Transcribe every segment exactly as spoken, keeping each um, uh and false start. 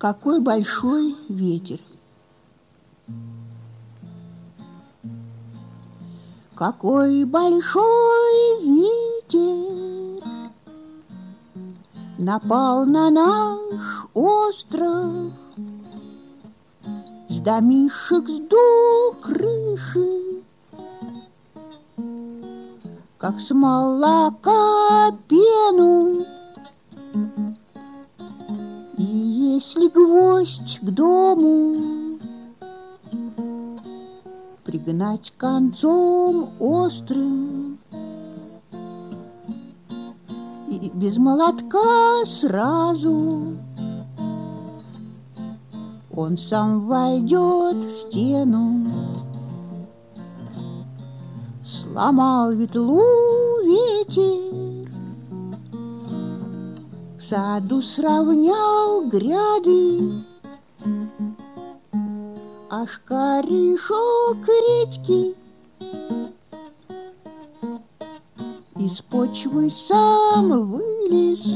Какой большой ветер! Какой большой ветер напал на наш остров, с домишек сдул крыши, как с молока пену. И если гвоздь к дому пригнать концом острым, и без молотка сразу он сам войдет в стену. Сломал ветлу ветер, в саду сравнял гряды, аж корешок редьки из почвы сам вылез,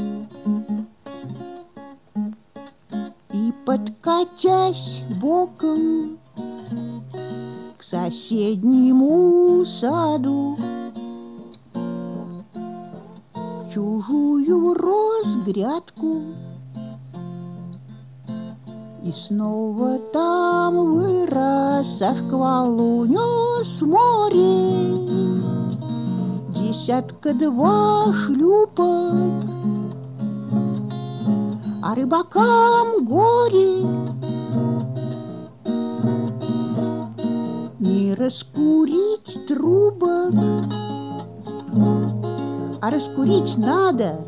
и, подкатясь боком к соседнему саду, в чужую рос грядку, и снова там вырос, а шквал унес в море десятка-два шлюпок, а рыбакам горе не раскурить трубок, а раскурить надо.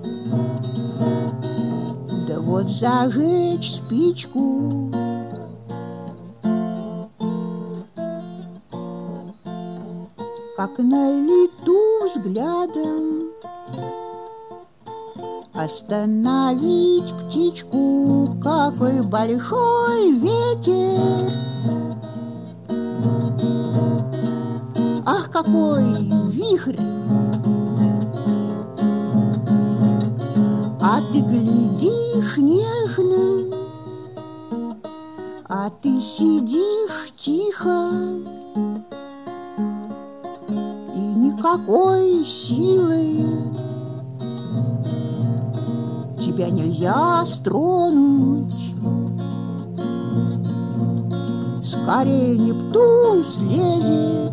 Да вот зажечь спичку, как на лету взглядом остановить птичку. Какой большой ветер! Ах, какой вихрь! А ты глядишь нежно, а ты сидишь тихо, и никакой силой тебя нельзя стронуть. Скорее Нептун слезет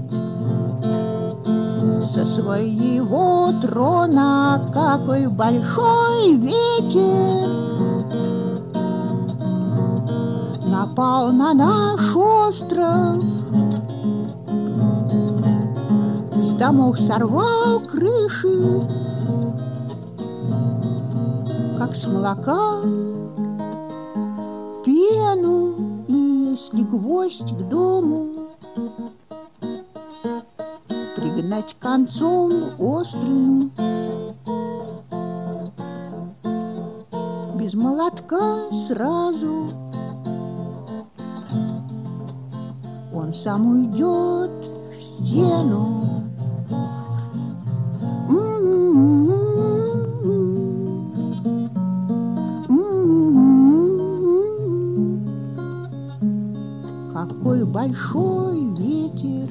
со своего трона. Какой большой ветер напал на наш остров, с домов сорвал крыши, как с молока пену. И если гвоздь к дому пригнать концом острым, без молотка сразу он сам уйдет в стену. Какой большой ветер!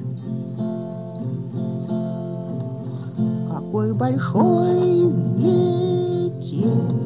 Какой большой ветер!